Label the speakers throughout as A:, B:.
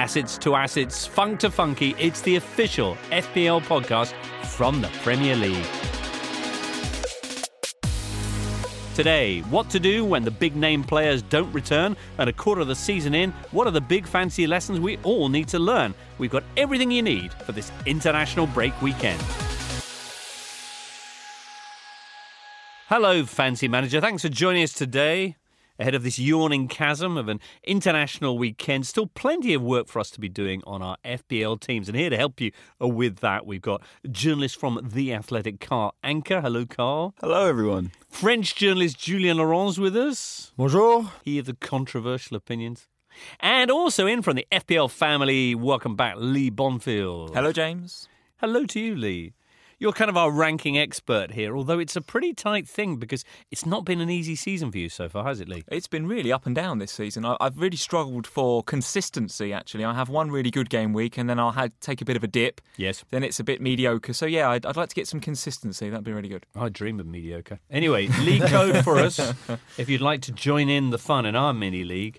A: Assets to assets, funk to funky, it's the official FPL podcast from the Premier League. Today, what to do when the big-name players don't return, and a quarter of the season in, what are the big fancy lessons we all need to learn? We've got everything you need for this international break weekend. Hello, Fancy Manager. Thanks for joining us today. Ahead of this yawning chasm of an international weekend, still plenty of work for us to be doing on our FPL teams. And here to help you with that, we've got journalist from The Athletic, Carl Anka. Hello, Carl.
B: Hello, everyone.
A: French journalist Julien Laurens with us.
C: Bonjour.
A: He of the controversial opinions. And also in from the FPL family, welcome back, Lee Bonfield.
D: Hello, James.
A: Hello to you, Lee. You're kind of our ranking expert here, although it's a pretty tight thing because it's not been an easy season for you so far, has it, Lee?
D: It's been really up and down this season. I've really struggled for consistency, actually. I have one really good game week and then I'll take a bit of a dip.
A: Yes.
D: Then it's a bit mediocre. So, yeah, I'd like to get some consistency. That'd be really good.
A: I dream of mediocre. Anyway, league code for us, if you'd like to join in the fun in our mini-league,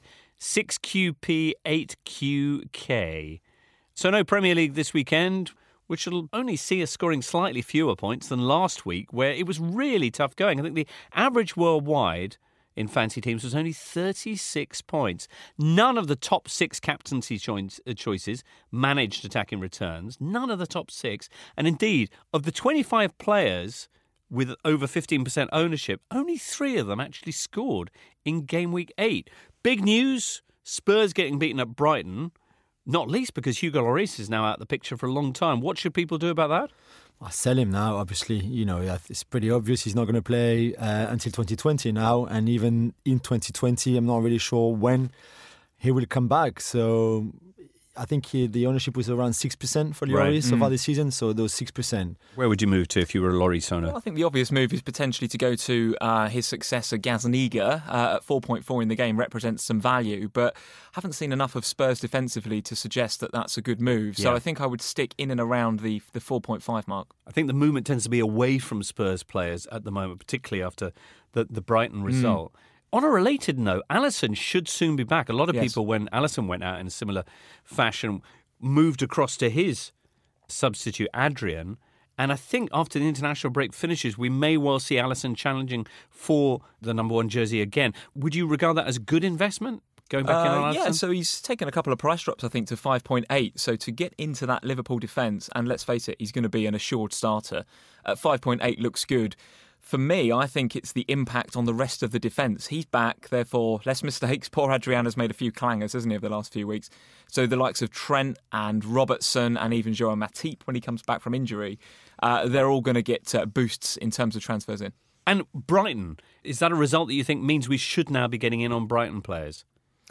A: 6QP8QK. So no Premier League this weekend, which will only see us scoring slightly fewer points than last week, where it was really tough going. I think the average worldwide in fancy teams was only 36 points. None of the top 6 captaincy choices managed attacking returns. None of the top 6. And indeed, of the 25 players with over 15% ownership, only 3 of them actually scored in game week 8. Big news, Spurs getting beaten at Brighton. Not least because Hugo Lloris is now out of the picture for a long time. What should people do about that?
C: I sell him now, obviously. You know, it's pretty obvious he's not going to play until 2020 now. And even in 2020, I'm not really sure when he will come back. So I think the ownership was around 6% for Lloris so far this season. So those 6%.
A: Where would you move to if you were a Lloris owner?
D: Well, I think the obvious move is potentially to go to his successor, Gazaniga, at 4.4 in the game, represents some value. But haven't seen enough of Spurs defensively to suggest that that's a good move. So I think I would stick in and around the 4.5 mark.
A: I think the movement tends to be away from Spurs players at the moment, particularly after the Brighton result. On a related note, Alisson should soon be back. A lot of people, when Alisson went out in a similar fashion, moved across to his substitute, Adrian. And I think after the international break finishes, we may well see Alisson challenging for the number 1 jersey again. Would you regard that as a good investment? Going back in on Alisson?
D: Yeah, so he's taken a couple of price drops, I think, to 5.8. So to get into that Liverpool defence, and let's face it, he's going to be an assured starter, at 5.8 looks good. For me, I think it's the impact on the rest of the defence. He's back, therefore, less mistakes. Poor Adrian has made a few clangers, hasn't he, over the last few weeks. So the likes of Trent and Robertson and even Joao Matip, when he comes back from injury, they're all going to get boosts in terms of transfers in.
A: And Brighton, is that a result that you think means we should now be getting in on Brighton players?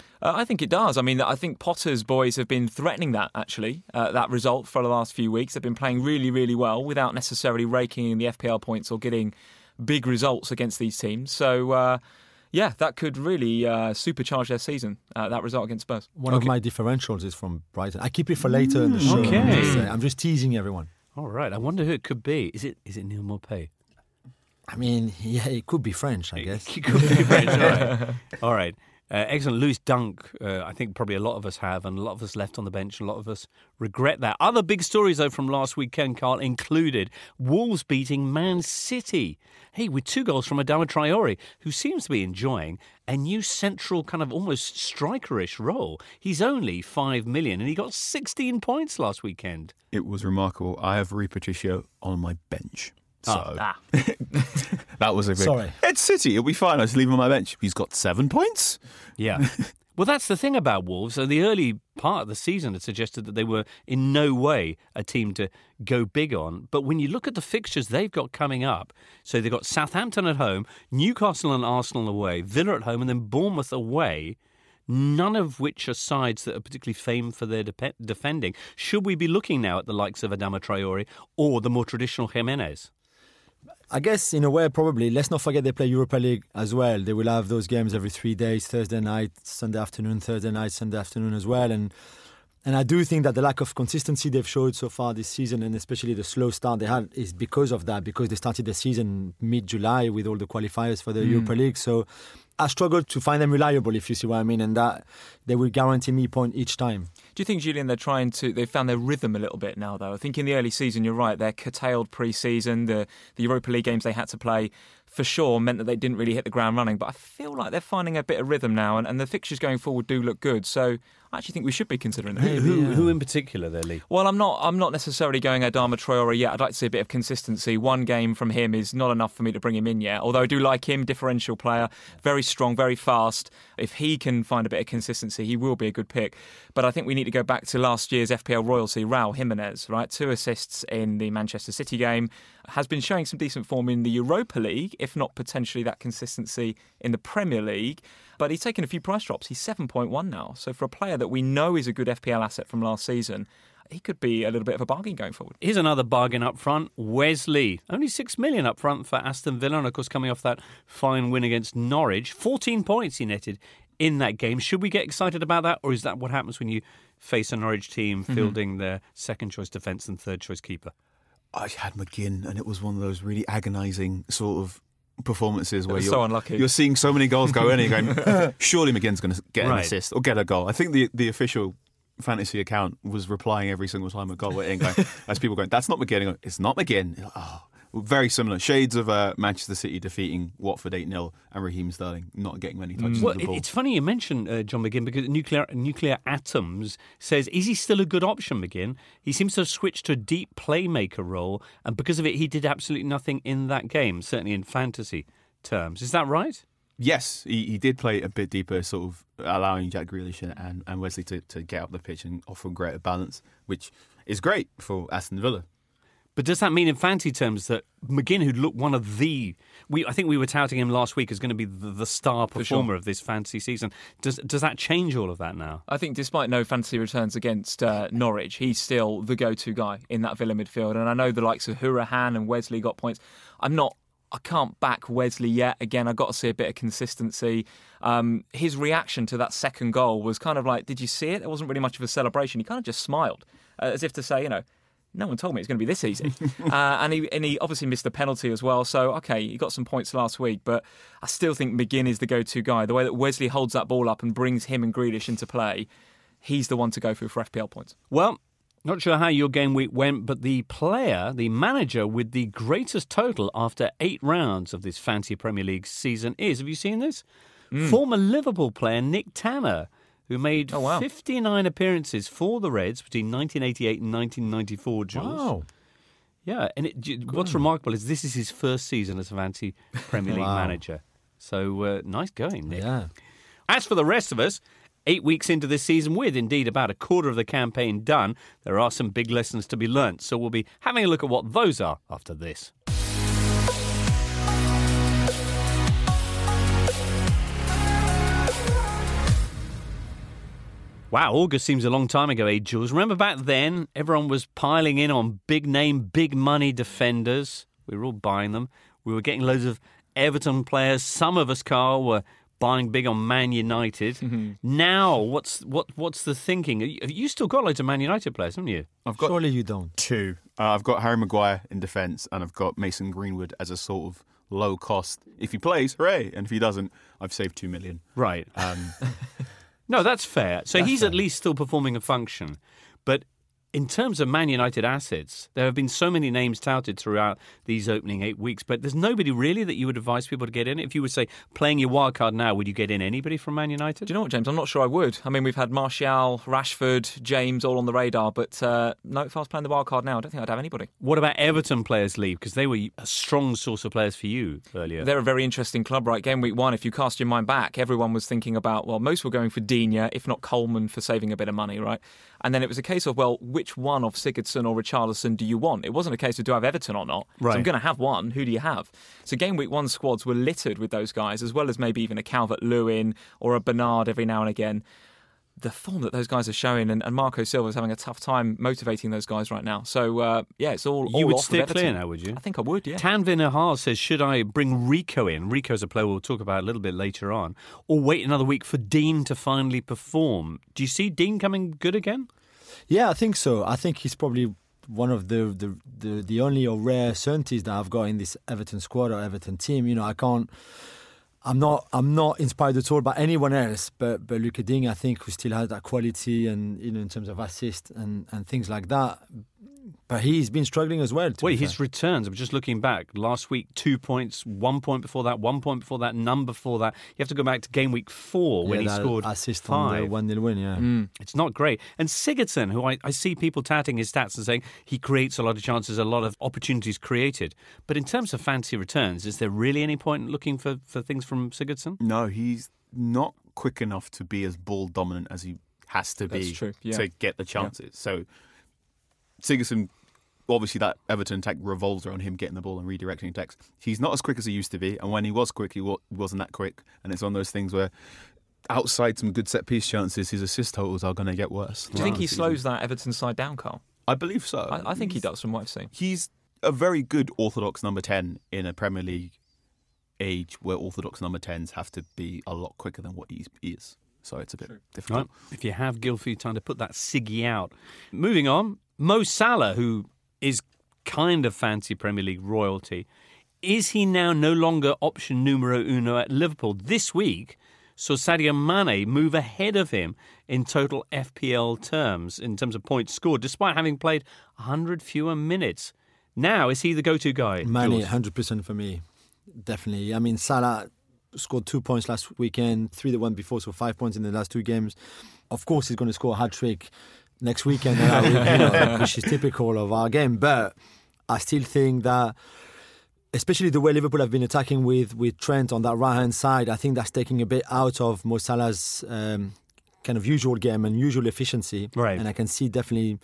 D: I think it does. I mean, I think Potter's boys have been threatening that, actually, that result for the last few weeks. They've been playing really, really well without necessarily raking in the FPL points or getting big results against these teams. So, that could really supercharge their season, that result against Spurs.
C: One of my differentials is from Brighton. I keep it for later in the show.
A: Okay.
C: I'm just teasing everyone.
A: All right. I wonder who it could be. Is it Neil Maupay?
C: I mean, yeah, it could be French, I guess.
A: It could be French. All right. All right. Excellent. Lewis Dunk, I think probably a lot of us have, and a lot of us left on the bench, and a lot of us regret that. Other big stories, though, from last weekend, Carl, included Wolves beating Man City. Hey, with 2 goals from Adama Traore, who seems to be enjoying a new central kind of almost strikerish role. He's only 5 million, and he got 16 points last weekend.
B: It was remarkable. I have Rui Patricio on my bench. So that was a big...
C: Sorry.
B: It's City. It'll be fine. I just leave him on my bench. He's got 7 points.
A: Yeah. Well, that's the thing about Wolves. So the early part of the season had suggested that they were in no way a team to go big on. But when you look at the fixtures they've got coming up, so they've got Southampton at home, Newcastle and Arsenal away, Villa at home, and then Bournemouth away, none of which are sides that are particularly famed for their defending. Should we be looking now at the likes of Adama Traore or the more traditional Jimenez?
C: I guess, in a way, probably. Let's not forget they play Europa League as well. They will have those games every 3 days, Thursday night, Sunday afternoon, Thursday night, Sunday afternoon as well. And I do think that the lack of consistency they've showed so far this season, and especially the slow start they had, is because of that, because they started the season mid-July with all the qualifiers for the Europa League. So I struggle to find them reliable, if you see what I mean, and that they will guarantee me a point each time.
D: Do you think, Julian, they've found their rhythm a little bit now, though? I think in the early season, you're right, they're curtailed pre-season. The Europa League games they had to play, for sure, meant that they didn't really hit the ground running. But I feel like they're finding a bit of rhythm now, and the fixtures going forward do look good. So I actually think we should be considering them.
A: Who in particular, there, Lee?
D: Well, I'm not necessarily going Adama Traore yet. I'd like to see a bit of consistency. One game from him is not enough for me to bring him in yet. Although I do like him, differential player, very strong, very fast. If he can find a bit of consistency, he will be a good pick. But I think we need to go back to last year's FPL royalty, Raul Jimenez, right? 2 assists in the Manchester City game. Has been showing some decent form in the Europa League, if not potentially that consistency in the Premier League. But he's taken a few price drops. He's 7.1 now. So for a player that we know is a good FPL asset from last season, he could be a little bit of a bargain going forward.
A: Here's another bargain up front. Wesley, only 6 million up front for Aston Villa, and of course coming off that fine win against Norwich. 14 points he netted in that game. Should we get excited about that, or is that what happens when you face a Norwich team fielding their second-choice defence and third-choice keeper?
B: I had McGinn, and it was one of those really agonising sort of performances where
D: so unlucky.
B: You're seeing so many goals go in and you're going, surely McGinn's going to get an assist or get a goal. I think the official fantasy account was replying every single time a goal went in, going, as people going, that's not McGinn. Going, it's not McGinn. Oh, very similar. Shades of Manchester City defeating Watford 8-0 and Raheem Sterling not getting many touches on the ball.
A: It's funny you mention John McGinn, because Nuclear Atoms says, is he still a good option, McGinn? He seems to have switched to a deep playmaker role, and because of it, he did absolutely nothing in that game, certainly in fantasy terms. Is that right?
B: Yes, he did play a bit deeper, sort of allowing Jack Grealish and Wesley to get up the pitch and offer greater balance, which is great for Aston Villa.
A: But does that mean in fantasy terms that McGinn, who'd looked one of I think we were touting him last week as going to be the star performer of this fantasy season. Does that change all of that now? I
D: think despite no fantasy returns against Norwich, he's still the go-to guy in that Villa midfield. And I know the likes of Hourihane and Wesley got points. I can't back Wesley yet. Again, I've got to see a bit of consistency. His reaction to that second goal was kind of like, did you see it? There wasn't really much of a celebration. He kind of just smiled, as if to say, no one told me it's going to be this easy. And he obviously missed the penalty as well. So, okay, he got some points last week, but I still think McGinn is the go-to guy. The way that Wesley holds that ball up and brings him and Grealish into play, he's the one to go for FPL points.
A: Well, not sure how your game week went, but the manager with the greatest total after 8 rounds of this fancy Premier League season is, have you seen this? Former Liverpool player Nick Tanner, who made 59 appearances for the Reds between 1988 and 1994, Jules.
C: Wow.
A: Yeah, and what's remarkable is this is his first season as a fancy Premier League manager. So nice going, Nick.
C: Yeah.
A: As for the rest of us, 8 weeks into this season, with indeed about a quarter of the campaign done, there are some big lessons to be learnt. So we'll be having a look at what those are after this. Wow, August seems a long time ago, Jules? Remember back then, everyone was piling in on big name, big money defenders. We were all buying them. We were getting loads of Everton players. Some of us, Carl, were buying big on Man United. Mm-hmm. Now, what's the thinking? You still got loads of Man United players, haven't you?
C: Surely you don't.
B: 2. I've got Harry Maguire in defence, and I've got Mason Greenwood as a sort of low cost. If he plays, hooray! And if he doesn't, I've saved 2 million.
A: Right. No, that's fair. So he's at least still performing a function. But in terms of Man United assets, there have been so many names touted throughout these opening 8 weeks, but there's nobody really that you would advise people to get in. If you would say, playing your wild card now, would you get in anybody from Man United?
D: Do you know what, James? I'm not sure I would. I mean, we've had Martial, Rashford, James all on the radar, but no, if I was playing the wild card now, I don't think I'd have anybody.
A: What about Everton players, Lee? Because they were a strong source of players for you earlier.
D: They're a very interesting club, right? Game week 1, if you cast your mind back, everyone was thinking about, well, most were going for Digne, if not Coleman, for saving a bit of money, right? And then it was a case of, well, which one of Sigurdsson or Richarlison do you want? It wasn't a case of, do I have Everton or not?
A: Right.
D: So I'm going to have one. Who do you have? So game week 1 squads were littered with those guys, as well as maybe even a Calvert-Lewin or a Bernard every now and again. The form that those guys are showing, and Marco Silva's having a tough time motivating those guys right now. So, it's all
A: You would
D: off
A: steer
D: of Everton.
A: clear now, would you?
D: I think I would, yeah.
A: Tanvir Nahar says, should I bring Rico in? Rico's a player we'll talk about a little bit later on. Or wait another week for Dean to finally perform? Do you see Dean coming good again?
C: Yeah, I think so. I think he's probably one of the only or rare certainties that I've got in this Everton squad or Everton team. I can't I'm not inspired at all by anyone else, but Luka Ding, I think, who still has that quality and in terms of assist and things like that. But he's been struggling as well.
A: Wait, his returns, I'm just looking back. Last week, 2 points, 1 point before that, 1 point before that, none before that. You have to go back to game week 4 when he scored
C: assist
A: 5.
C: on the 1-0 win, yeah.
A: It's not great. And Sigurdsson, who I see people touting his stats and saying he creates a lot of chances, a lot of opportunities created. But in terms of fantasy returns, is there really any point in looking for things from Sigurdsson?
B: No, he's not quick enough to be as ball dominant as he has to be to get the chances. Yeah. So Sigurdsson, obviously that Everton attack revolves around him getting the ball and redirecting attacks. He's not as quick as he used to be, and when he was quick, he wasn't that quick. And it's one of those things where outside some good set-piece chances, his assist totals are going to get worse.
D: Do you think he slows that Everton side down, Carl?
B: I believe so.
D: I think he does from what I've seen.
B: He's a very good orthodox number 10 in a Premier League age where orthodox number 10s have to be a lot quicker than what he is. So it's a bit difficult.
A: Right. If you have Gylfi, time to put that Siggy out. Moving on, Mo Salah, who is kind of fancy Premier League royalty. Is he now no longer option numero uno at Liverpool? This week saw Sadio Mane move ahead of him in total FPL terms, in terms of points scored, despite having played 100 fewer minutes. Now, is he the go-to guy?
C: Mane, 100% for me. Definitely. I mean, Salah scored 2 points last weekend, 3 the one before, so 5 points in the last 2 games. Of course, he's going to score a hat-trick next weekend, which is typical of our game. But I still think that, especially the way Liverpool have been attacking with Trent on that right-hand side, I think that's taking a bit out of Mo Salah's kind of usual game and usual efficiency.
A: Right.
C: And I can see definitely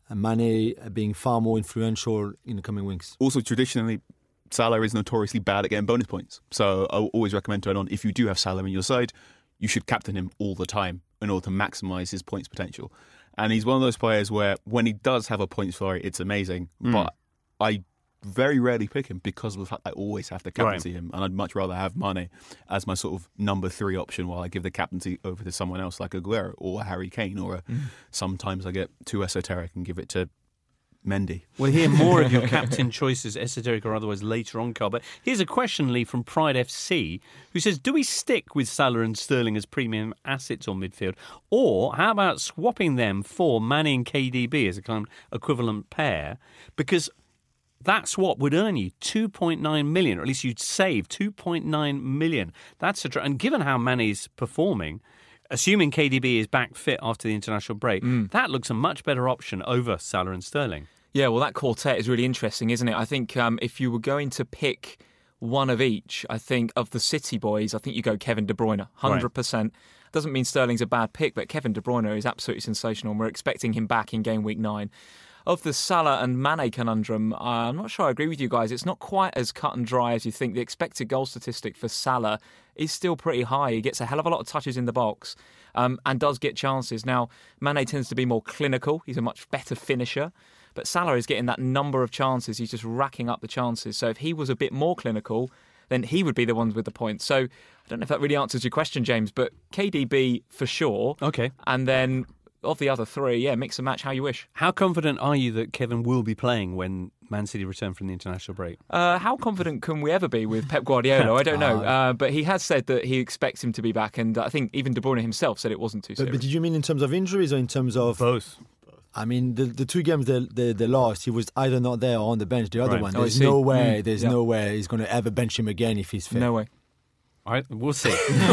C: Mane being far more influential in the coming weeks.
B: Also, traditionally, Salah is notoriously bad at getting bonus points. So I always recommend to anyone, if you do have Salah in your side, you should captain him all the time in order to maximise his points potential. And he's one of those players where when he does have a points flurry, it's amazing. But I very rarely pick him because of the fact I always have to captaincy him. And I'd much rather have Mane as my sort of number 3 option while I give the captaincy over to someone else like Aguero or Harry Kane. Or sometimes I get too esoteric and give it to Mendy.
A: We'll hear more of your captain choices, esoteric or otherwise, later on, Carl. But here's a question, Lee, from Pride FC, who says, do we stick with Salah and Sterling as premium assets on midfield? Or how about swapping them for Mane and KDB as a kind of equivalent pair? Because that swap would earn you 2.9 million, or at least you'd save 2.9 million. That's and given how Mane's performing, assuming KDB is back fit after the international break, that looks a much better option over Salah and Sterling.
D: Yeah, well, that quartet is really interesting, isn't it? I think if you were going to pick one of each, I think of the City boys, I think you go Kevin De Bruyne, 100%. Right. Doesn't mean Sterling's a bad pick, but Kevin De Bruyne is absolutely sensational, and we're expecting him back in game week 9. Of the Salah and Mane conundrum, I'm not sure I agree with you guys. It's not quite as cut and dry as you think. The expected goal statistic for Salah is still pretty high. He gets a hell of a lot of touches in the box and does get chances. Now, Mane tends to be more clinical. He's a much better finisher. But Salah is getting that number of chances. He's just racking up the chances. So if he was a bit more clinical, then he would be the one with the points. So I don't know if that really answers your question, James, but KDB for sure.
A: Okay.
D: And then of the other 3, mix and match how you wish.
A: How confident are you that Kevin will be playing when Man City return from the international break?
D: How confident can we ever be with Pep Guardiola? I don't know. But he has said that he expects him to be back, and I think even De Bruyne himself said it wasn't too serious.
C: But did you mean in terms of injuries or in terms of...
A: Both.
C: I mean, the 2 games they lost, he was either not there or on the bench. The other one, there's no way he's going to ever bench him again if he's fit.
D: No way.
A: We'll see.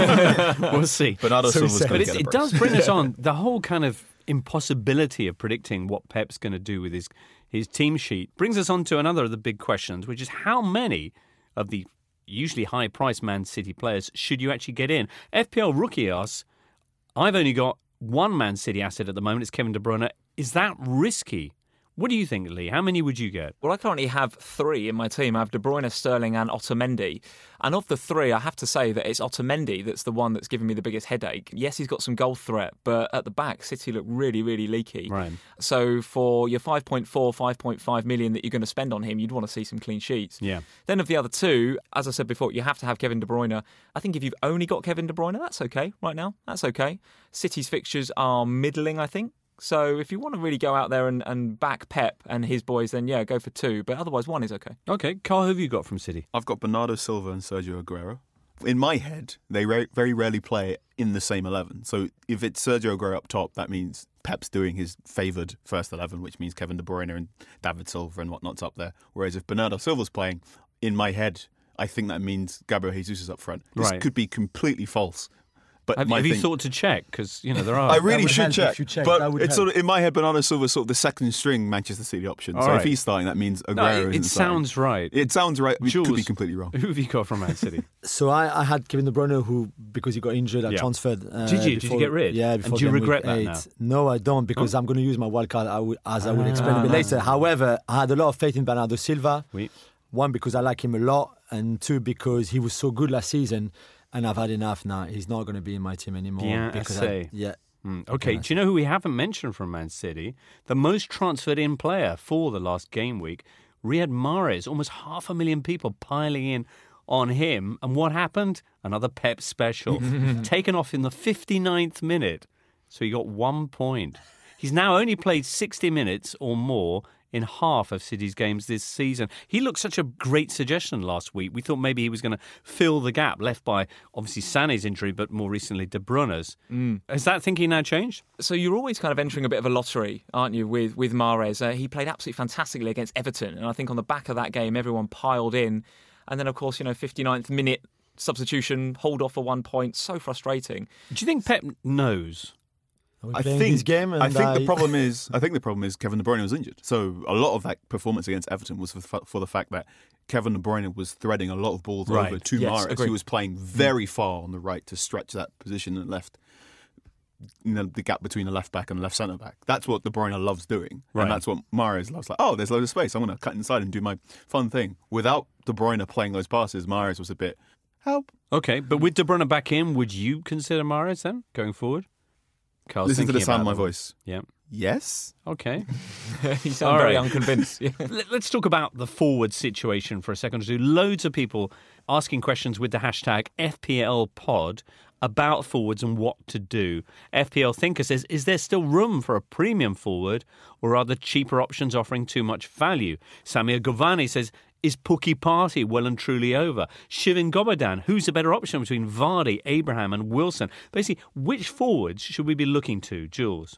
A: We'll see.
B: Bernardo Silva's going to get a break.
A: It does bring us on the whole kind of impossibility of predicting what Pep's going to do with his team sheet. Brings us on to another of the big questions, which is how many of the usually high-priced Man City players should you actually get in? FPL Rookie asks, I've only got one Man City asset at the moment. It's Kevin De Bruyne. Is that risky? What do you think, Lee? How many would you get?
D: Well, I currently have 3 in my team. I have De Bruyne, Sterling and Otamendi. And of the 3, I have to say that it's Otamendi that's the one that's giving me the biggest headache. Yes, he's got some goal threat, but at the back, City look really, really leaky.
A: Right.
D: So for your 5.4, 5.5 million that you're going to spend on him, you'd want to see some clean sheets.
A: Yeah.
D: Then of the other 2, as I said before, you have to have Kevin De Bruyne. I think if you've only got Kevin De Bruyne, that's okay right now. That's okay. City's fixtures are middling, I think. So if you want to really go out there and back Pep and his boys, then go for 2. But otherwise, 1 is okay.
A: Okay. Carl, who have you got from City?
B: I've got Bernardo Silva and Sergio Aguero. In my head, they very rarely play in the same 11. So if it's Sergio Aguero up top, that means Pep's doing his favoured first 11, which means Kevin De Bruyne and David Silva and whatnot's up there. Whereas if Bernardo Silva's playing, in my head, I think that means Gabriel Jesus is up front. This could be completely false. But
A: have you thought to check? Because there are.
B: I really should check. But it's sort of in my head. Bernardo Silva is sort of the second string Manchester City option. So if he's starting, that means Aguero isn't
A: it sounds right.
B: It sounds right. We
A: Jules,
B: could be completely wrong.
A: Who have you got from Man City?
C: So I had Kevin De Bruyne, who because he got injured, I transferred.
A: Did you get rid?
C: Yeah. Before
A: and do you regret that
C: 8.
A: now?
C: No, I don't, because I'm going to use my wild card as I will explain a bit later. However, I had a lot of faith in Bernardo Silva.
A: Oui.
C: One, because I like him a lot, and two, because he was so good last season. And I've had enough now. He's not going to be in my team anymore.
A: Okay, do you know who we haven't mentioned from Man City? The most transferred in player for the last game week, Riyad Mahrez. Almost 500,000 people piling in on him. And what happened? Another Pep special. Taken off in the 59th minute. So he got 1 point. He's now only played 60 minutes or more in half of City's games this season. He looked such a great suggestion last week. We thought maybe he was going to fill the gap left by, obviously, Sané's injury, but more recently, De Bruyne's. Has that thinking now changed?
D: So you're always kind of entering a bit of a lottery, aren't you, with Mahrez? He played absolutely fantastically against Everton, and I think on the back of that game, everyone piled in. And then, of course, 59th minute substitution, hold off for 1 point. So frustrating.
A: Do you think Pep knows?
C: I think
B: the problem is Kevin De Bruyne was injured. So a lot of that performance against Everton was for the fact that Kevin De Bruyne was threading a lot of balls over to Mahrez, who was playing very far on the right to stretch that position and left the gap between the left back and the left centre back. That's what De Bruyne loves doing, and that's what Mahrez loves. Like, there's loads of space. I'm going to cut inside and do my fun thing. Without De Bruyne playing those passes, Mahrez was a bit help.
A: Okay, but with De Bruyne back in, would you consider Mahrez then going forward? Carl's
B: listen to the sound of my voice.
A: Yeah.
B: Yes.
A: Okay.
D: You sound very unconvinced.
A: Let's talk about the forward situation for a second or two. Loads of people asking questions with the hashtag FPLPod about forwards and what to do. FPL Thinker says, is there still room for a premium forward, or are the cheaper options offering too much value? Samir Govani says, is Pukki Party well and truly over? Shivin Gobodan, who's a better option between Vardy, Abraham and Wilson? Basically, which forwards should we be looking to, Jules?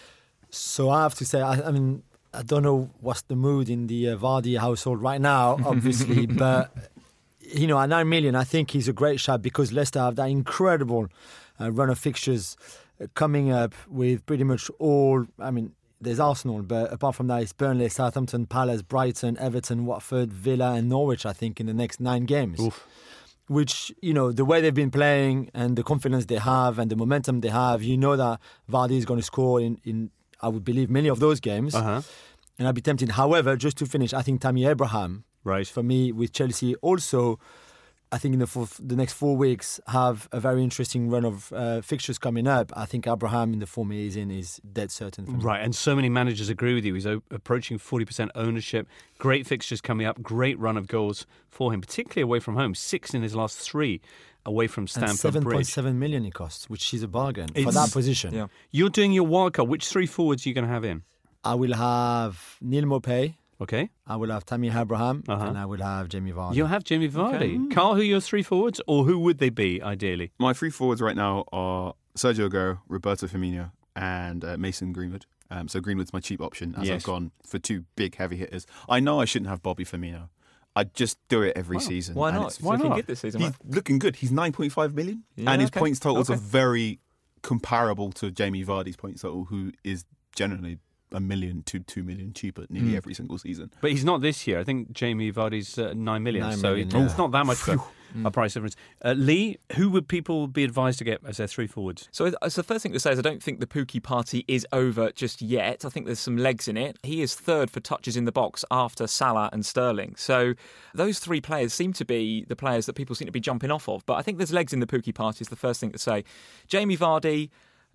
C: So I have to say, I mean, I don't know what's the mood in the Vardy household right now, obviously, but, at 9 million, I think he's a great shot because Leicester have that incredible run of fixtures coming up with pretty much all, there's Arsenal, but apart from that, it's Burnley, Southampton, Palace, Brighton, Everton, Watford, Villa and Norwich, I think, in the next 9 games.
A: Oof.
C: Which, the way they've been playing and the confidence they have and the momentum they have, that Vardy is going to score in I would believe, many of those games. And I'd be tempted. However, just to finish, I think Tammy Abraham, for me, with Chelsea, also, I think in the next 4 weeks have a very interesting run of fixtures coming up. I think Abraham in the form he is in is dead certain for me.
A: Right, and so many managers agree with you. He's approaching 40% ownership. Great fixtures coming up. Great run of goals for him, particularly away from home. 6 in his last 3 away from Stamford Bridge.
C: 7.7 million it costs, which is a bargain for that position.
A: Yeah. You're doing your wildcard. Which 3 forwards are you going to have in?
C: I will have Neil Maupay.
A: Okay.
C: I will have Tammy Abraham and I will have Jamie Vardy.
A: You'll have Jamie Vardy. Okay. Carl, who are your 3 forwards, or who would they be, ideally?
B: My 3 forwards right now are Sergio Aguero, Roberto Firmino and Mason Greenwood. So Greenwood's my cheap option as I've gone for 2 big heavy hitters. I know I shouldn't have Bobby Firmino. I just do it every season.
D: Why not?
A: Why not?
D: Good this season,
B: he's looking good. He's 9.5 million. And his points totals are very comparable to Jamie Vardy's points total, who is generally 1 million to 2 million cheaper nearly every single season.
A: But he's not this year. I think Jamie Vardy's 9 million.
C: 9
A: so
C: million,
A: it's not that much a price difference. Lee, who would people be advised to get as their 3 forwards?
D: So the first thing to say is I don't think the Pukki Party is over just yet. I think there's some legs in it. He is 3rd for touches in the box after Salah and Sterling. So those 3 players seem to be the players that people seem to be jumping off of. But I think there's legs in the Pukki Party is the first thing to say. Jamie Vardy,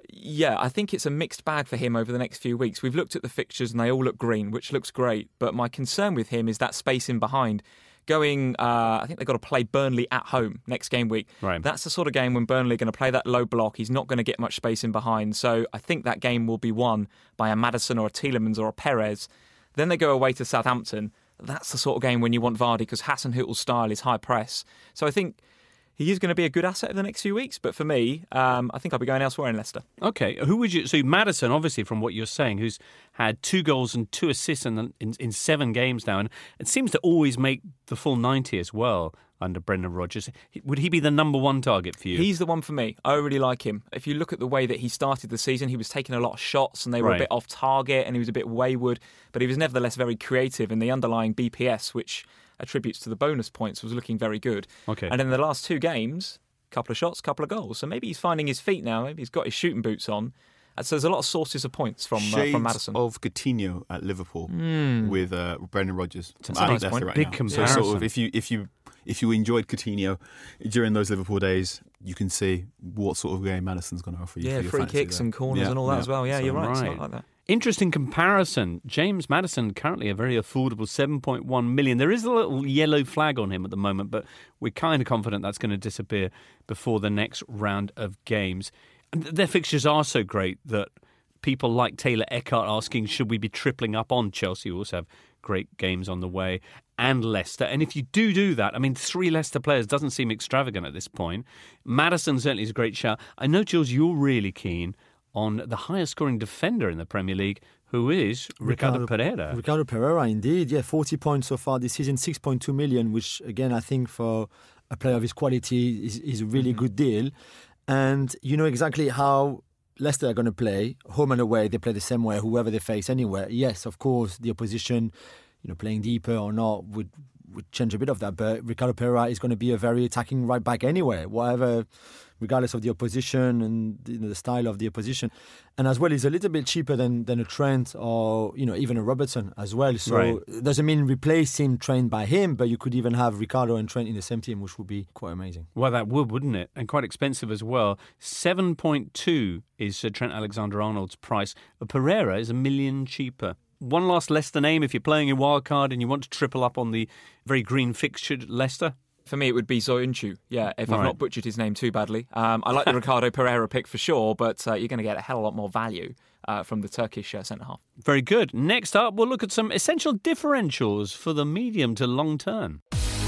D: I think it's a mixed bag for him over the next few weeks. We've looked at the fixtures and they all look green, which looks great. But my concern with him is that space in behind. I think they've got to play Burnley at home next game week.
A: Right.
D: That's the sort of game when Burnley are going to play that low block. He's not going to get much space in behind. So I think that game will be won by a Maddison or a Tielemans or a Perez. Then they go away to Southampton. That's the sort of game when you want Vardy because Hasenhüttl's style is high press. So I think he is going to be a good asset in the next few weeks. But for me, I think I'll be going elsewhere in Leicester.
A: Okay, who would you? So Maddison, obviously, from what you're saying, who's had 2 goals and 2 assists in 7 games now, and it seems to always make the full 90 as well under Brendan Rodgers. Would he be the number 1 target for you?
D: He's the one for me. I really like him. If you look at the way that he started the season, he was taking a lot of shots and they were a bit off target and he was a bit wayward, but he was nevertheless very creative, and the underlying BPS, which attributes to the bonus points, was looking very good.
A: Okay.
D: And in the last 2 games, a couple of shots, a couple of goals. So maybe he's finding his feet now. Maybe he's got his shooting boots on. So there's a lot of sources of points from Maddison.
B: Of Coutinho at Liverpool with Brendan Rodgers.
A: That's a nice point.
B: Right
A: Big
B: now.
A: comparison.
B: So sort of if you enjoyed Coutinho during those Liverpool days, you can see what sort of game Maddison's going to offer you.
D: Yeah,
B: for your
D: free
B: fantasy
D: kicks
B: there.
D: and corners and all that as well. Yeah,
B: So,
D: you're right. It's
A: right.
D: not like that.
A: Interesting comparison. James Maddison, currently a very affordable 7.1 million. There is a little yellow flag on him at the moment, but we're kind of confident that's going to disappear before the next round of games. And their fixtures are so great that people like Taylor Eckhart asking, should we be tripling up on Chelsea, who also have great games on the way, and Leicester. And if you do that, I mean, 3 Leicester players doesn't seem extravagant at this point. Maddison certainly is a great shout. I know, Jules, you're really keen on the highest scoring defender in the Premier League, who is Ricardo Pereira.
C: Ricardo Pereira, indeed. Yeah, 40 points so far this season, 6.2 million, which, again, I think for a player of his quality is a really good deal. And you know exactly how Leicester are going to play, home and away. They play the same way, whoever they face anywhere. Yes, of course, the opposition, playing deeper or not would change a bit of that. But Ricardo Pereira is going to be a very attacking right back anyway, regardless of the opposition and the style of the opposition. And as well, he's a little bit cheaper than a Trent or even a Robertson as well. So it doesn't mean replacing Trent by him, but you could even have Ricardo and Trent in the same team, which would be quite amazing.
A: Well, that would, wouldn't it? And quite expensive as well. 7.2 is Trent Alexander-Arnold's price. But Pereira is $1 million cheaper. One last Leicester name, if you're playing in wildcard and you want to triple up on the very green fixtured Leicester.
D: For me, it would be Soyuncu, if I've not butchered his name too badly. I like the Ricardo Pereira pick for sure, but you're going to get a hell of a lot more value from the Turkish centre-half.
A: Very good. Next up, we'll look at some essential differentials for the medium to long term.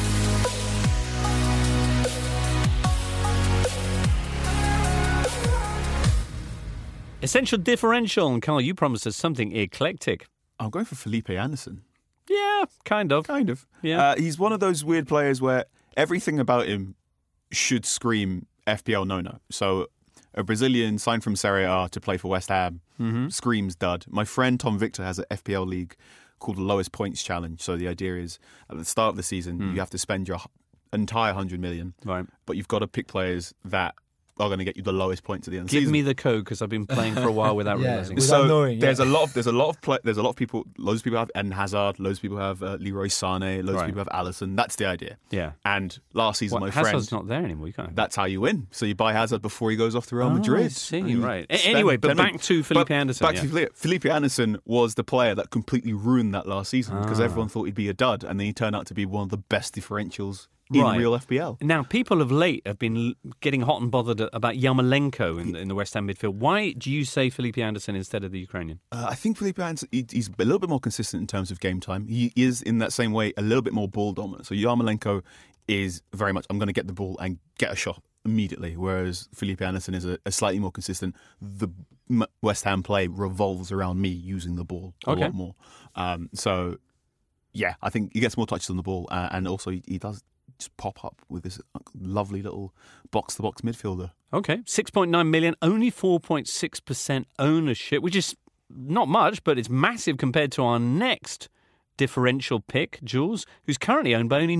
A: Essential differential. And Carl, you promised us something eclectic.
B: I'm going for Felipe Anderson.
A: Yeah, kind of. Yeah.
B: He's one of those weird players where everything about him should scream FPL no-no. So a Brazilian signed from Serie A to play for West Ham screams dud. My friend Tom Victor has an FPL league called the Lowest Points Challenge. So the idea is at the start of the season, you have to spend your entire 100 million, but you've got to pick players that are going to get you the lowest points at the end of the season.
A: Give me the code, because I've been playing for a while without realising.
C: Without knowing,
B: there's a lot of people. Loads of people have Eden Hazard. Loads of people have Leroy Sané. Loads of people have Alisson. That's the idea.
A: Yeah.
B: And last season, my friend,
A: Hazard's not there anymore. You can't.
B: That's how you win. So you buy Hazard before he goes off to Real Madrid.
A: I see. Right. Anyway, but back to Felipe Anderson.
B: Back to Felipe Anderson was the player that completely ruined that last season because everyone thought he'd be a dud, and then he turned out to be one of the best differentials in real FPL.
A: Now, people of late have been getting hot and bothered about Yarmolenko in the West Ham midfield. Why do you say Felipe Anderson instead of the Ukrainian?
B: I think Felipe Anderson, he's a little bit more consistent in terms of game time. He is, in that same way, a little bit more ball dominant. So Yarmolenko is very much, I'm going to get the ball and get a shot immediately, whereas Felipe Anderson is a slightly more consistent. The West Ham play revolves around me using the ball a lot more. So, yeah, I think he gets more touches on the ball, and also he does just pop up with this lovely little box-to-box midfielder.
A: Okay, 6.9 million, only 4.6% ownership, which is not much, but it's massive compared to our next differential pick, Jules, who's currently owned by only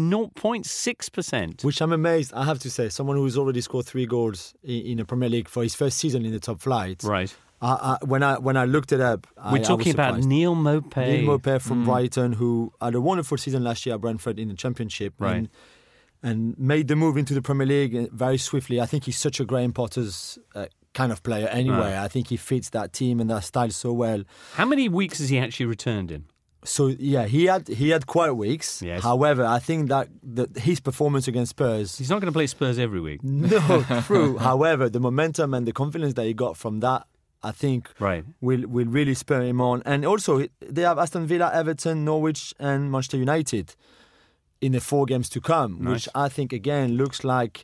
A: 0.6%.
C: Which I'm amazed, I have to say, someone who's already scored 3 goals in the Premier League for his first season in the top flight.
A: Right.
C: When I looked it up,
A: we're talking about Neal Maupay.
C: Neal Maupay from Brighton, who had a wonderful season last year at Brentford in the Championship.
A: Right.
C: And made the move into the Premier League very swiftly. I think he's such a Graham Potter's kind of player anyway. I think he fits that team and that style so well.
A: How many weeks has he actually returned in?
C: So, yeah, he had quiet weeks.
A: Yes.
C: However, I think that his performance against Spurs...
A: He's not going to play Spurs every week.
C: No, true. However, the momentum and the confidence that he got from that, I think, will really spur him on. And also, they have Aston Villa, Everton, Norwich and Manchester United in the 4 games to come, which I think, again, looks like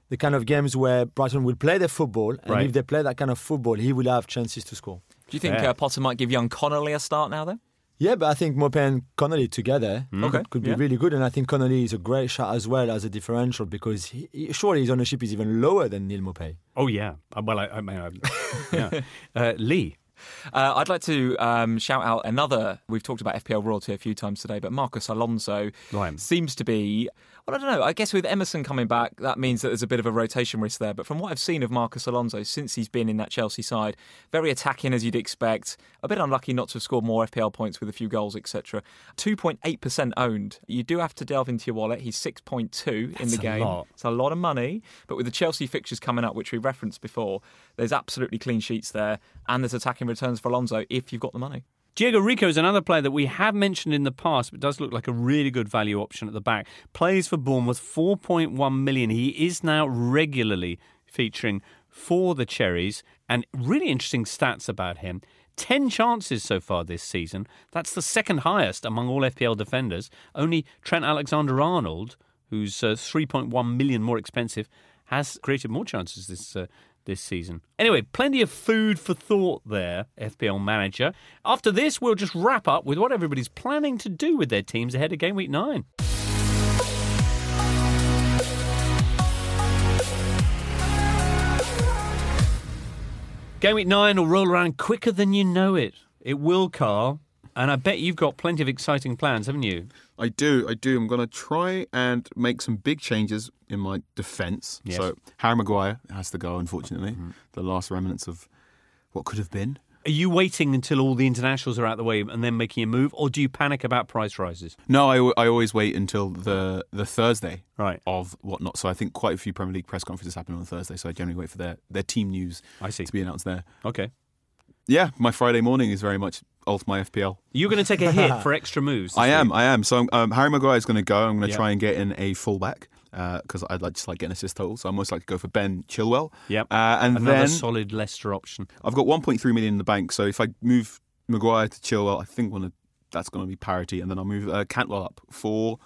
C: the kind of games where Brighton will play their football, and
A: Right.
C: if they play that kind of football, he will have chances to score.
D: Do you think
A: Yeah.
D: Potter might give young Connolly a start now, then?
C: Yeah, but I think Maupay and Connolly together
D: Okay,
C: could be
D: yeah.
C: really good, and I think Connolly is a great shot as well as a differential because surely his ownership is even lower than Neil Maupay.
A: Oh, yeah. Well, I mean, yeah. Lee.
D: I'd like to shout out another. We've talked about FPL royalty a few times today, but Marcus Alonso
A: Right.
D: seems to be. Well, I don't know. I guess with Emerson coming back, that means that there's a bit of a rotation risk there. But from what I've seen of Marcus Alonso since he's been in that Chelsea side, very attacking as you'd expect. A bit unlucky not to have scored more FPL points with a few goals, etc. 2.8% owned. You do have to delve into your wallet. He's 6.2 in the
A: a
D: game.
A: lot.
D: It's a lot of money. But with the Chelsea fixtures coming up, which we referenced before, there's absolutely clean sheets there, and there's attacking returns for Alonso if you've got the money.
A: Diego Rico is another player that we have mentioned in the past, but does look like a really good value option at the back. Plays for Bournemouth, 4.1 million. He is now regularly featuring for the Cherries, and really interesting stats about him. 10 chances so far this season. That's the second highest among all FPL defenders. Only Trent Alexander-Arnold, who's 3.1 million more expensive, has created more chances this season. Anyway, plenty of food for thought there, FPL manager. After this, we'll just wrap up with what everybody's planning to do with their teams ahead of Game Week 9. Game Week 9 will roll around quicker than you know it. It will, Carl. And I bet you've got plenty of exciting plans, haven't you?
B: I do. I'm going to try and make some big changes in my defence.
A: Yes.
B: So Harry Maguire has to go, unfortunately. The last remnants of what could have been.
A: Are you waiting until all the internationals are out of the way and then making a move, or do you panic about price rises?
B: No, I always wait until the Thursday
A: Right.
B: of whatnot. So I think quite a few Premier League press conferences happen on Thursday. So I generally wait for their team news
A: I see.
B: to be announced there.
A: Okay.
B: Yeah, my Friday morning is very much alt my FPL.
A: You're going to take a hit for extra moves. this
B: I
A: week.
B: am. So Harry Maguire is going to go. I'm going to
A: Yeah.
B: try and get in a fullback because I'd like just like getting assist total. So I most like to go for Ben Chilwell.
A: Yep.
B: And
A: Another
B: then
A: solid Leicester option.
B: I've got 1.3 million in the bank. So if I move Maguire to Chilwell, I think that's going to be parity. And then I'll move Cantwell up for.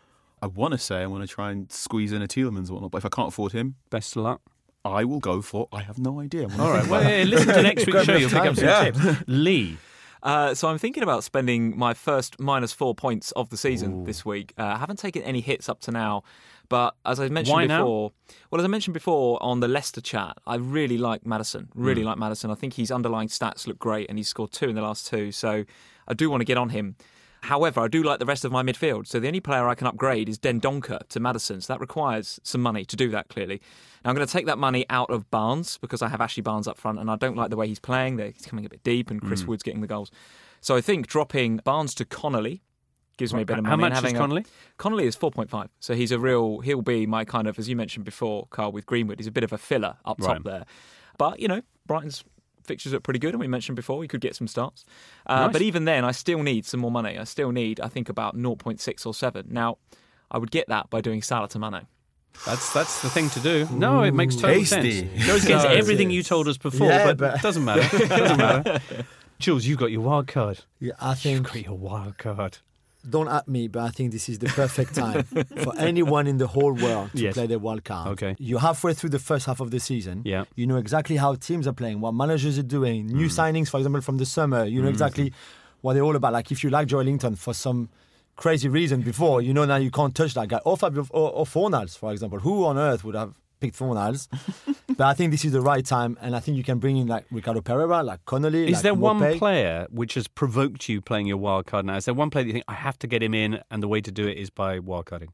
B: I want to say I want to try and squeeze in a Tielemans or whatnot. But if I can't afford him,
A: Best of luck.
B: I will go for. I have no idea.
A: All right. Well, yeah, listen to next week's show. You'll pick up some
B: Yeah.
A: tips. Lee.
D: So I'm thinking about spending my first -4 points of the season this week. I haven't taken any hits up to now, but as I mentioned
A: Why now?
D: before, well, as I mentioned before on the Leicester chat, I really like Maddison. Really like Maddison. I think his underlying stats look great, and he's scored 2 in the last 2. So I do want to get on him. However, I do like the rest of my midfield. So the only player I can upgrade is Dendoncker to Maddison. So that requires some money to do that, clearly. Now I'm going to take that money out of Barnes because I have Ashley Barnes up front and I don't like the way he's playing. He's coming a bit deep and Chris Wood's getting the goals. So I think dropping Barnes to Connolly gives me a bit of money.
A: How much
D: and
A: is Connolly?
D: Connolly is 4.5. So he'll be my kind of, as you mentioned before, Carl, with Greenwood. He's a bit of a filler up top
A: Right.
D: there. But, Brighton's fixtures look pretty good, and we mentioned before he could get some starts.
A: Nice.
D: But even then, I still need some more money. I still need, I think, about 0.6 or 7. Now, I would get that by doing Salah to Mane.
A: That's the thing to do. No, it makes total
B: tasty.
A: sense. Goes against everything you told us before,
C: Yeah,
A: but
C: but-
A: it doesn't matter. Doesn't matter. Jules, you got your wild card.
C: Yeah, I think
A: Got your wild card.
C: don't at me, but I think this is the perfect time for anyone in the whole world to
A: Yes.
C: play their wild card.
A: Okay.
C: You're halfway through the first half of the season.
A: Yeah.
C: You know exactly how teams are playing, what managers are doing, new signings, for example, from the summer. You know exactly what they're all about. Like if you like Joe Ellington for some crazy reason before, you know now you can't touch that guy. Or Fornals, for example. Who on earth would have picked Fornals? But I think this is the right time, and I think you can bring in like Ricardo Pereira, like Connolly.
A: Is
C: like
A: there one
C: Maupay.
A: player which has provoked you playing your wild card now? Is there one player that you think, I have to get him in, and the way to do it is by wild carding?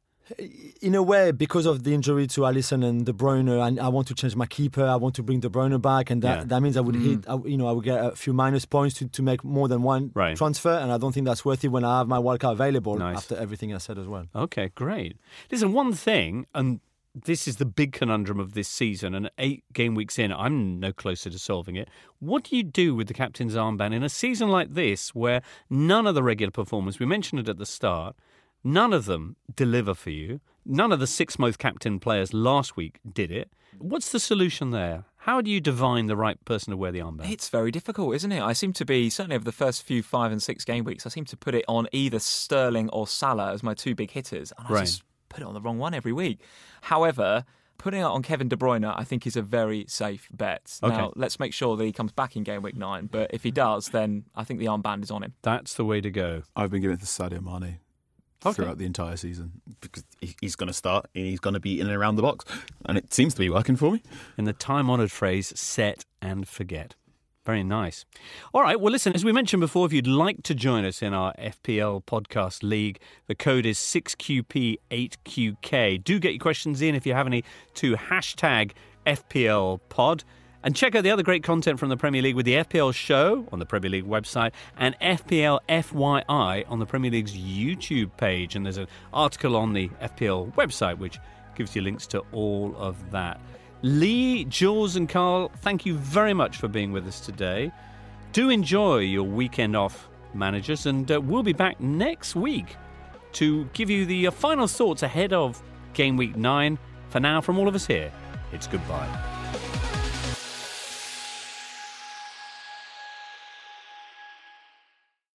C: In a way, because of the injury to Alisson and De Bruyne, I want to change my keeper. I want to bring De Bruyne back, and that means I would I would get a few minus points to make more than one
A: Right.
C: transfer, and I don't think that's worth it when I have my wildcard available
A: Nice.
C: after everything I said as well.
A: Okay, great. Listen, one thing, and this is the big conundrum of this season, and 8 game weeks in, I'm no closer to solving it. What do you do with the captain's armband in a season like this where none of the regular performers, we mentioned it at the start, none of them deliver for you? None of the 6 most captain players last week did it. What's the solution there? How do you divine the right person to wear the armband?
D: It's very difficult, isn't it? I seem to be, certainly over the first few 5 and 6 game weeks, I seem to put it on either Sterling or Salah as my 2 big hitters. And I
A: Right.
D: just put it on the wrong one every week. However, putting it on Kevin De Bruyne, I think, is a very safe bet.
A: Okay.
D: Now, let's make sure that he comes back in game week 9. But if he does, then I think the armband is on him.
A: That's the way to go.
B: I've been giving it to Sadio Mane throughout the entire season because he's going to start and he's going to be in and around the box. And it seems to be working for me.
A: In the time-honoured phrase, set and forget. Very nice. All right, well, listen, as we mentioned before, if you'd like to join us in our FPL podcast league, the code is 6QP8QK. Do get your questions in if you have any to hashtag FPLpod. And check out the other great content from the Premier League with the FPL show on the Premier League website and FPL FYI on the Premier League's YouTube page. And there's an article on the FPL website which gives you links to all of that. Lee, Jules and Carl, thank you very much for being with us today. Do enjoy your weekend off, managers, and we'll be back next week to give you the final thoughts ahead of Game Week 9. For now, from all of us here, it's goodbye.